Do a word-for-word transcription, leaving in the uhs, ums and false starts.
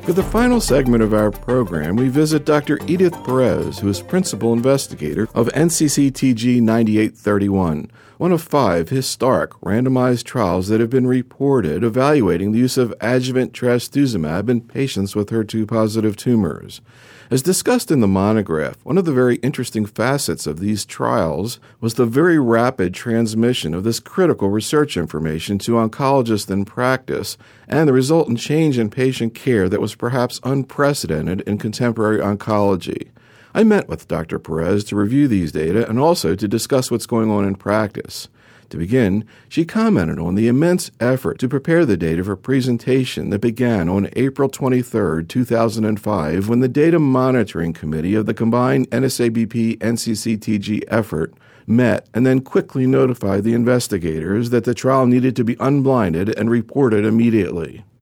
For the final segment of our program, we visit Doctor Edith Perez, who is principal investigator of N C C T G ninety-eight thirty-one, one of five historic randomized trials that have been reported evaluating the use of adjuvant trastuzumab in patients with H E R two positive tumors. As discussed in the monograph, one of the very interesting facets of these trials was the very rapid transmission of this critical research information to oncologists in practice and the resultant change in patient care that was perhaps unprecedented in contemporary oncology. I met with Doctor Perez to review these data and also to discuss what's going on in practice. To begin, she commented on the immense effort to prepare the data for presentation that began on April twenty-third, two thousand five, when the Data Monitoring Committee of the combined N S A B P N C C T G effort met and then quickly notified the investigators that the trial needed to be unblinded and reported immediately.